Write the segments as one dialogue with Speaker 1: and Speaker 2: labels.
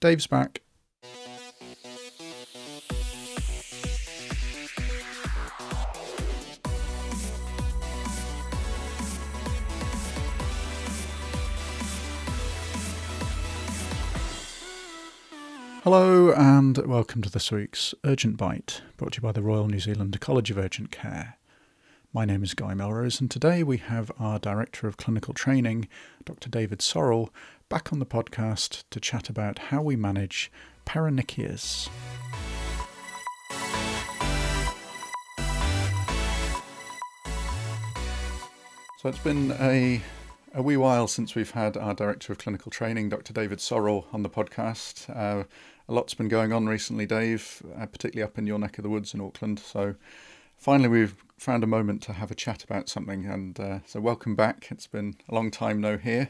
Speaker 1: Dave's back. Hello and welcome to this week's Urgent Bite, brought to you by the Royal New Zealand College of Urgent Care. My name is Guy Melrose, and today we have our Director of Clinical Training, Dr. David Sorrell, back on the podcast to chat about how we manage paronychias. So it's been a wee while since we've had our Director of Clinical Training, Dr. David Sorrell, on the podcast. A lot's been going on recently, Dave, particularly up in your neck of the woods in Auckland. So finally we've found a moment to have a chat about something. And so welcome back. It's been a long time no hear.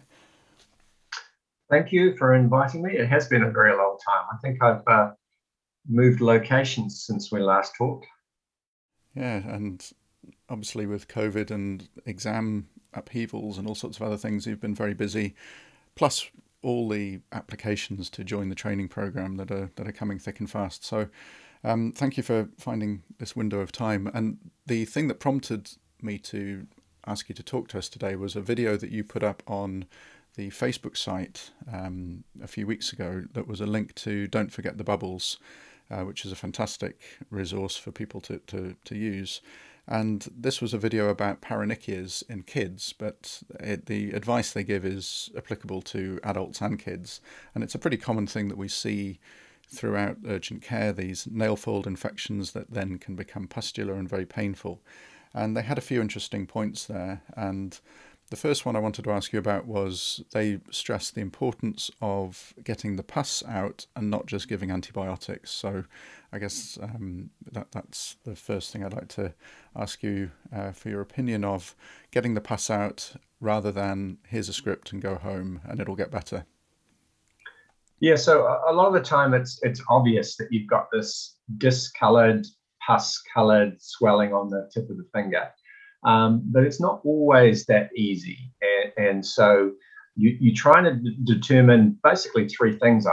Speaker 2: Thank you for inviting me. It has been a very long time. I think I've moved locations since we last talked.
Speaker 1: Yeah, and obviously with COVID and exam upheavals and all sorts of other things, you've been very busy. Plus all the applications to join the training program that are coming thick and fast. So thank you for finding this window of time. And the thing that prompted me to ask you to talk to us today was a video that you put up on the Facebook site a few weeks ago that was a link to Don't Forget the Bubbles, which is a fantastic resource for people to use. And this was a video about paronychias in kids, but the advice they give is applicable to adults and kids. And it's a pretty common thing that we see throughout urgent care, these nail fold infections that then can become pustular and very painful. And they had a few interesting points there. And the first one I wanted to ask you about was they stressed the importance of getting the pus out and not just giving antibiotics. So I guess that's the first thing I'd like to ask you for your opinion of getting the pus out rather than here's a script and go home and it'll get better.
Speaker 2: Yeah, so a lot of the time it's obvious that you've got this discolored, pus-colored swelling on the tip of the finger. But it's not always that easy. And so you try to determine basically four things.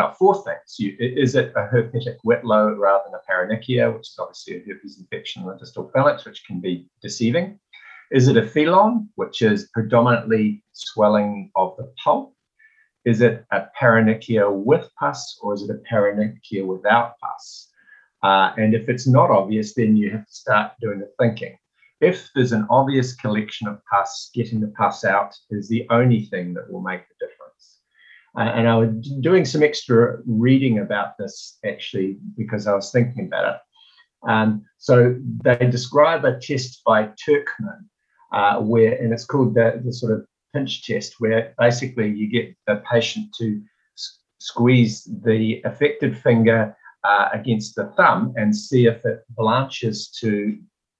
Speaker 2: Is it a herpetic whitlow rather than a paronychia, which is obviously a herpes infection in the distal phalanx, which can be deceiving? Is it a phelon, which is predominantly swelling of the pulp? Is it a paronychia with pus, or is it a paronychia without pus? And if it's not obvious, then you have to start doing the thinking. If there's an obvious collection of pus, getting the pus out is the only thing that will make the difference. And I was doing some extra reading about this, actually, because I was thinking about it. So they describe a test by Turkman, and it's called the sort of pinch test, where basically you get the patient to squeeze the affected finger against the thumb and see if it blanches to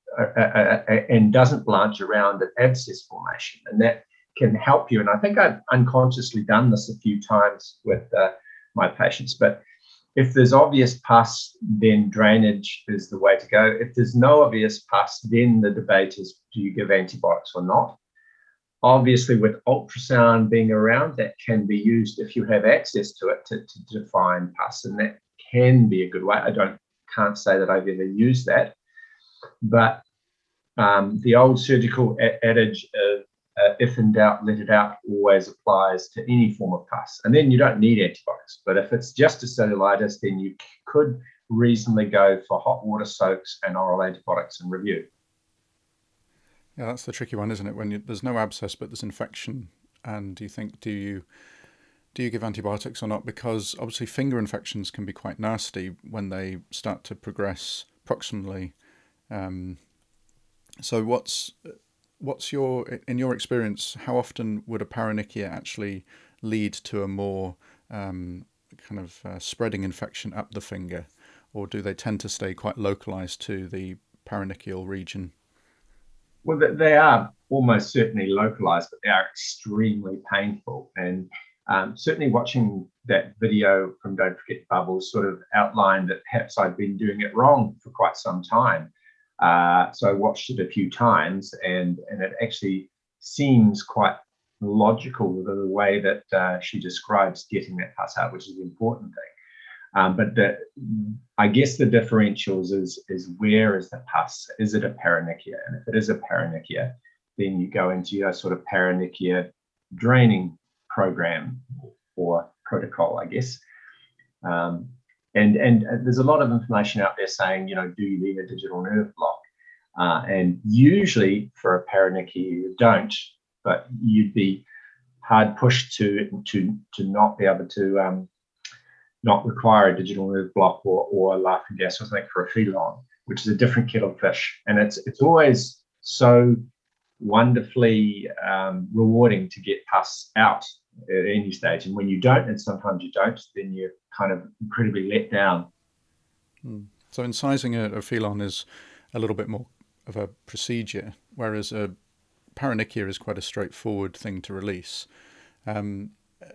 Speaker 2: and doesn't blanch around an abscess formation, and that can help you. And I think I've unconsciously done this a few times with my patients. But if there's obvious pus, then drainage is the way to go. If there's no obvious pus, then the debate is, do you give antibiotics or not? Obviously, with ultrasound being around, that can be used if you have access to it to define pus, and that can be a good way. Can't say that I've ever used that. But the old surgical adage of if in doubt, let it out always applies to any form of pus. And then you don't need antibiotics. But if it's just a cellulitis, then you could reasonably go for hot water soaks and oral antibiotics and review.
Speaker 1: Yeah, that's the tricky one, isn't it? When there's no abscess, but there's infection. And do you think, do you give antibiotics or not? Because obviously finger infections can be quite nasty when they start to progress proximally. So what's in your experience, how often would a paronychia actually lead to a more spreading infection up the finger, or do they tend to stay quite localized to the paronychial region?
Speaker 2: Well, they are almost certainly localized, but they are extremely painful. And certainly watching that video from Don't Forget Bubbles sort of outlined that perhaps I'd been doing it wrong for quite some time. So I watched it a few times, and it actually seems quite logical the way that she describes getting that pus out, which is the important thing. But I guess the differentials is where is the pus? Is it a paronychia? And if it is a paronychia, then you go into your sort of paronychia draining program or protocol, I guess. And there's a lot of information out there saying, do you need a digital nerve block? And usually for a paronychia, you don't, but you'd be hard pushed to not be able to not require a digital nerve block or laughing gas or something for a felon, which is a different kettle of fish. And it's always so wonderfully rewarding to get pus out at any stage, and when you don't, and sometimes you don't, then you're kind of incredibly let down.
Speaker 1: So incising a felon is a little bit more of a procedure, whereas a paronychia is quite a straightforward thing to release. And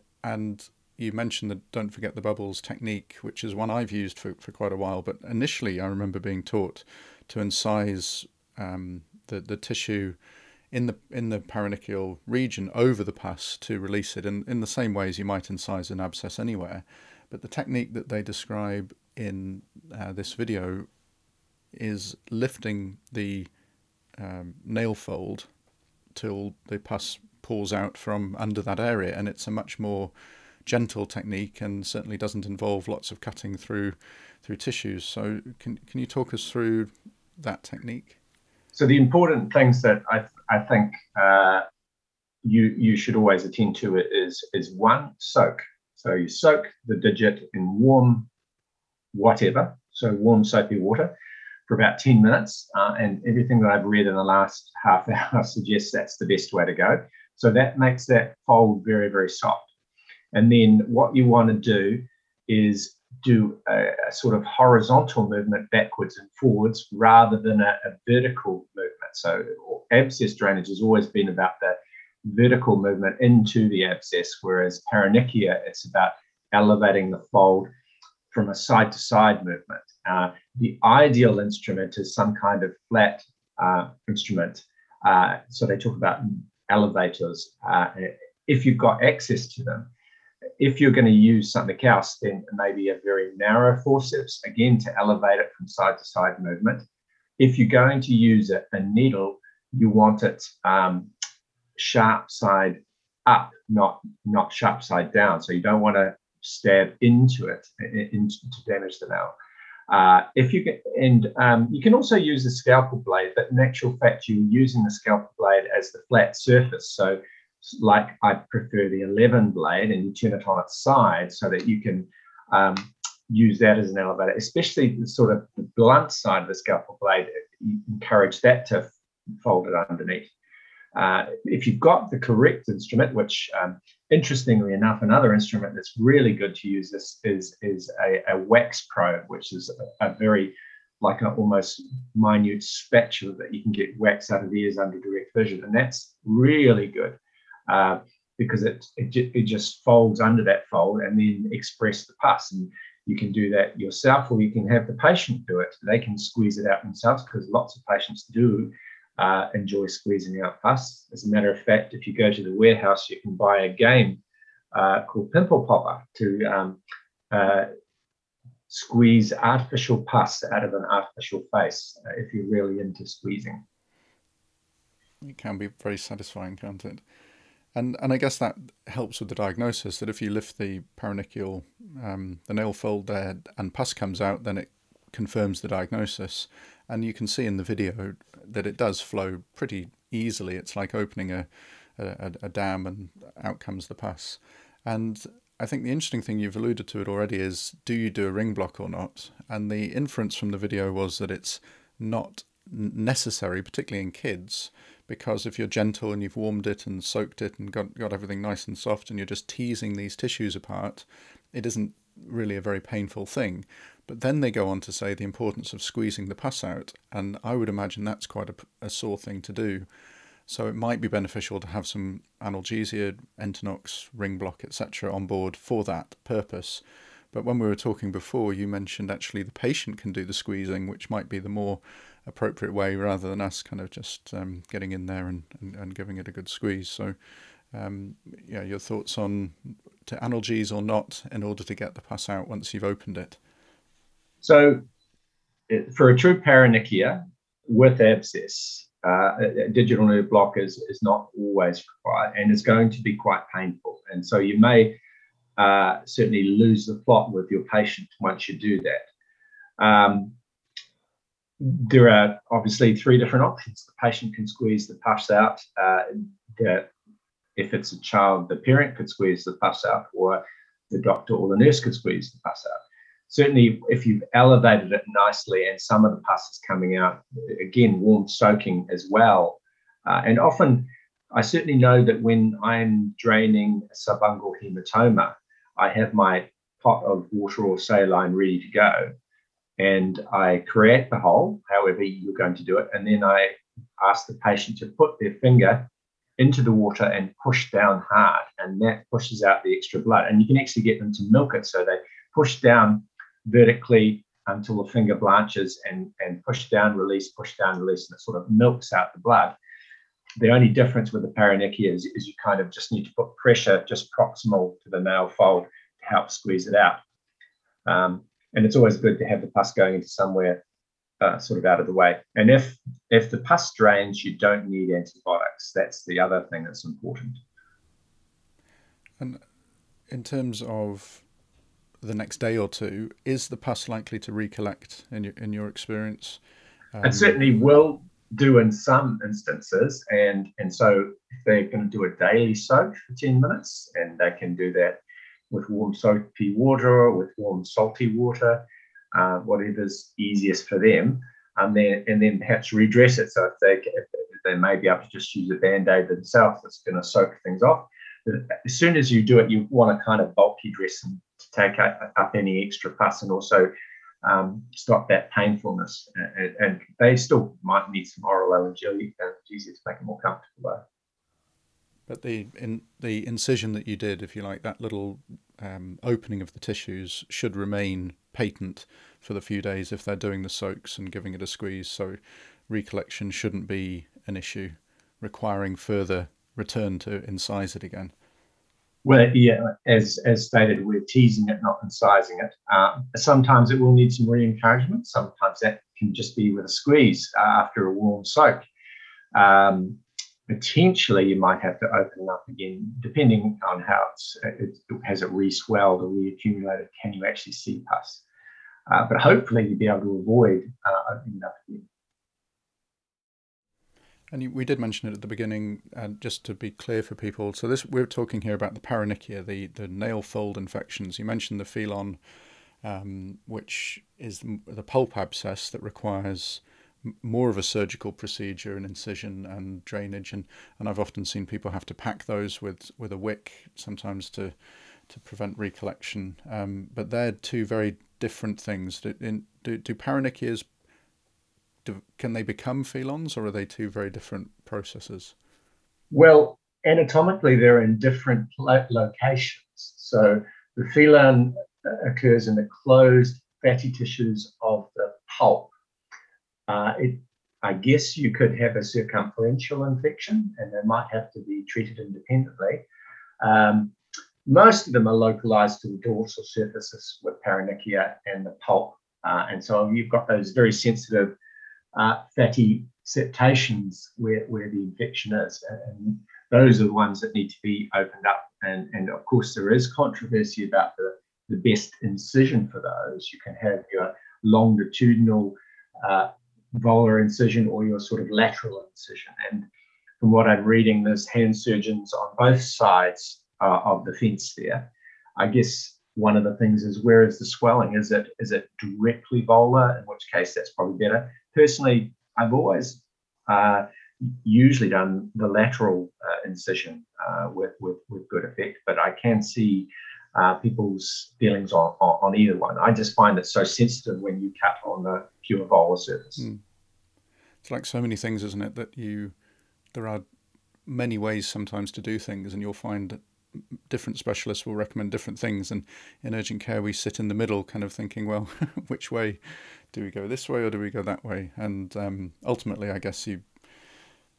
Speaker 1: you mentioned the don't forget the bubbles technique, which is one I've used for quite a while, but initially I remember being taught to incise the tissue in the paronychial region over the pus to release it, in the same way as you might incise an abscess anywhere. But the technique that they describe in this video is lifting the nail fold till the pus pours out from under that area, and it's a much more gentle technique and certainly doesn't involve lots of cutting through tissues. So can you talk us through that technique?
Speaker 2: So the important things that I think you should always attend to it is one, soak. So you soak the digit in warm whatever, so warm soapy water for about 10 minutes. And everything that I've read in the last half hour suggests that's the best way to go. So that makes that fold very, very soft. And then what you want to do is do a sort of horizontal movement backwards and forwards rather than a vertical movement. So abscess drainage has always been about the vertical movement into the abscess, whereas paronychia, it's about elevating the fold from a side-to-side movement. The ideal instrument is some kind of flat instrument. So they talk about elevators if you've got access to them. If you're going to use something else, then maybe a very narrow forceps, again, to elevate it from side-to-side movement. If you're going to use a needle, you want it sharp side up, not sharp side down. So you don't want to stab into it to damage the nail. You can also use a scalpel blade, but in actual fact, you're using the scalpel blade as the flat surface. So like I prefer the 11 blade, and you turn it on its side so that you can use that as an elevator, especially the sort of the blunt side of the scalpel blade. You encourage that to fold it underneath. If you've got the correct instrument, which interestingly enough, another instrument that's really good to use this is a wax probe, which is a very like an almost minute spatula that you can get wax out of the ears under direct vision, and that's really good. Because it just folds under that fold and then express the pus. And you can do that yourself, or you can have the patient do it. They can squeeze it out themselves, because lots of patients do enjoy squeezing out pus. As a matter of fact, if you go to the warehouse, you can buy a game called Pimple Popper to squeeze artificial pus out of an artificial face if you're really into squeezing.
Speaker 1: It can be very satisfying, can't it? And I guess that helps with the diagnosis, that if you lift the paronychial, the nail fold there, and pus comes out, then it confirms the diagnosis. And you can see in the video that it does flow pretty easily. It's like opening a dam and out comes the pus. And I think the interesting thing, you've alluded to it already, is do you do a ring block or not? And the inference from the video was that it's not necessary, particularly in kids, because if you're gentle and you've warmed it and soaked it and got everything nice and soft, and you're just teasing these tissues apart, it isn't really a very painful thing. But then they go on to say the importance of squeezing the pus out, and I would imagine that's quite a sore thing to do. So it might be beneficial to have some analgesia, Entonox, ring block, etc. on board for that purpose. But when we were talking before, you mentioned actually the patient can do the squeezing, which might be the more appropriate way, rather than us kind of just getting in there and giving it a good squeeze. So Your thoughts on to analgesies or not in order to get the pus out once you've opened it.
Speaker 2: So for a true paronychia with abscess, a digital nerve block is not always required, and it's going to be quite painful. And so you may certainly lose the plot with your patient once you do that. There are obviously three different options. The patient can squeeze the pus out. If it's a child, the parent could squeeze the pus out, or the doctor or the nurse could squeeze the pus out. Certainly, if you've elevated it nicely and some of the pus is coming out, again, warm soaking as well. And often, I certainly know that when I'm draining a subungual hematoma, I have my pot of water or saline ready to go. And I create the hole, however you're going to do it. And then I ask the patient to put their finger into the water and push down hard. And that pushes out the extra blood. And you can actually get them to milk it. So they push down vertically until the finger blanches and push down, release, and it sort of milks out the blood. The only difference with the paronychia is you kind of just need to put pressure just proximal to the nail fold to help squeeze it out. And it's always good to have the pus going into somewhere sort of out of the way. And if the pus drains, you don't need antibiotics. That's the other thing that's important.
Speaker 1: And in terms of the next day or two, is the pus likely to recollect in your experience?
Speaker 2: It certainly will do in some instances. And so if they're going to do a daily soak for 10 minutes, and they can do that with warm soapy water or with warm salty water, whatever's easiest for them, and then perhaps redress it. So if they may be able to just use a Band-Aid themselves that's going to soak things off. As soon as you do it, you want to kind of bulky dress them to take up any extra pus and also stop that painfulness. And they still might need some oral analgesia to make it more comfortable.
Speaker 1: But the incision that you did, if you like, that little opening of the tissues should remain patent for the few days if they're doing the soaks and giving it a squeeze. So recollection shouldn't be an issue requiring further return to incise it again.
Speaker 2: Well, yeah, as stated, we're teasing it, not incising it. Sometimes it will need some re-encouragement. Sometimes that can just be with a squeeze after a warm soak. Potentially, you might have to open it up again, depending on how has it re-swelled or re-accumulated. Can you actually see pus? But hopefully, you'll be able to avoid opening it up again.
Speaker 1: And we did mention it at the beginning, just to be clear for people. So we're talking here about the paronychia, the nail fold infections. You mentioned the phelon, which is the pulp abscess that requires more of a surgical procedure, an incision and drainage. And I've often seen people have to pack those with a wick, sometimes to prevent recollection. But they're two very different things. Do paronychias, can they become phelons, or are they two very different processes?
Speaker 2: Well, anatomically, they're in different locations. So the phelon occurs in the closed fatty tissues of the pulp. I guess you could have a circumferential infection, and they might have to be treated independently. Most of them are localized to the dorsal surfaces with paronychia and the pulp. And so you've got those very sensitive fatty septations where the infection is. And those are the ones that need to be opened up. And of course, there is controversy about the best incision for those. You can have your longitudinal volar incision or your sort of lateral incision. And from what I'm reading, there's hand surgeons on both sides of the fence there. I guess one of the things is, where is the swelling? Is it directly volar, in which case that's probably better. Personally, I've always usually done the lateral incision with good effect, but I can see people's feelings on either one. I just find it so sensitive when you cut on the pure volar surface.
Speaker 1: It's like so many things, isn't it, that there are many ways sometimes to do things, and you'll find that different specialists will recommend different things, and in urgent care we sit in the middle kind of thinking, well, which way do we go, this way or do we go that way? And ultimately, I guess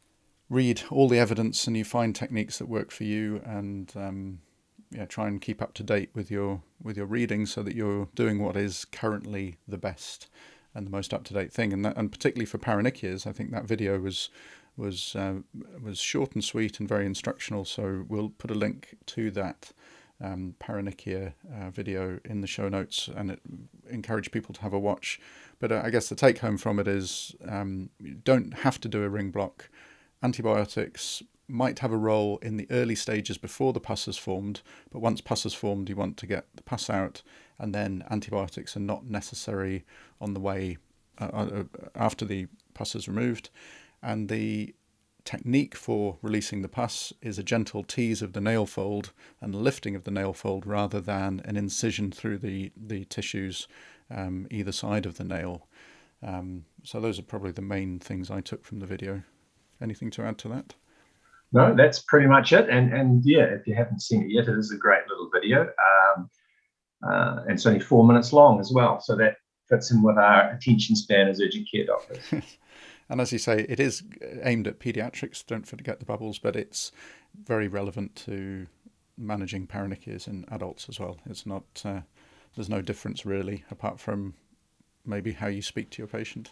Speaker 1: read all the evidence and you find techniques that work for you, and try and keep up to date with your reading so that you're doing what is currently the best and the most up-to-date thing. And particularly for paronychias, I think that video was short and sweet and very instructional. So we'll put a link to that paronychia video in the show notes, and encourage people to have a watch. But I guess the take home from it is you don't have to do a ring block. Antibiotics might have a role in the early stages before the pus has formed, but once pus has formed, you want to get the pus out, and then antibiotics are not necessary on the way after the pus is removed. And the technique for releasing the pus is a gentle tease of the nail fold and lifting of the nail fold rather than an incision through the tissues either side of the nail. So those are probably the main things I took from the video. Anything to add to that?
Speaker 2: No, that's pretty much it. And yeah, if you haven't seen it yet, it is a great little video. And it's only 4 minutes long as well. So that fits in with our attention span as urgent care doctors.
Speaker 1: And as you say, it is aimed at pediatrics, don't forget the bubbles, but it's very relevant to managing paronychias in adults as well. It's not, there's no difference really, apart from maybe how you speak to your patient.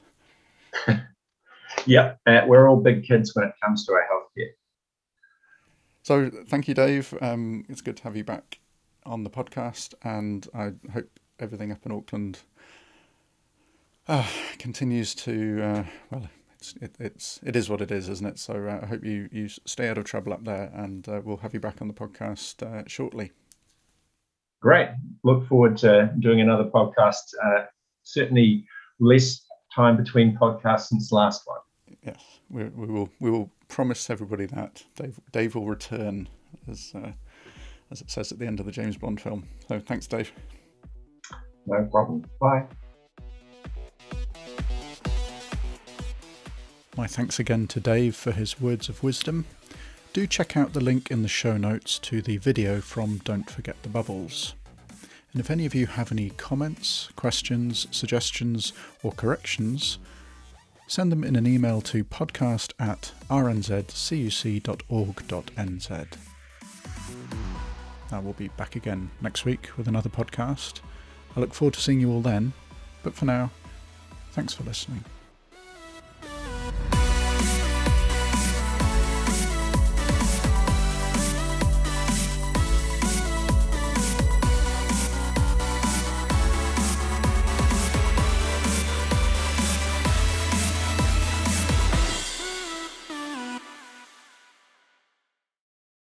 Speaker 2: Yeah, we're all big kids when it comes to our healthcare.
Speaker 1: So thank you, Dave. It's good to have you back on the podcast, and I hope everything up in Auckland continues to, it is what it is, isn't it? So I hope you stay out of trouble up there, and we'll have you back on the podcast shortly.
Speaker 2: Great. Look forward to doing another podcast. Certainly less time between podcasts since the last one.
Speaker 1: Yes, we will promise everybody that Dave will return, as it says at the end of the James Bond film. So thanks, Dave.
Speaker 2: No problem. Bye.
Speaker 1: My thanks again to Dave for his words of wisdom. Do check out the link in the show notes to the video from Don't Forget the Bubbles. And if any of you have any comments, questions, suggestions or corrections, send them in an email to podcast@rnzcuc.org.nz. I will be back again next week with another podcast. I look forward to seeing you all then, but for now, thanks for listening.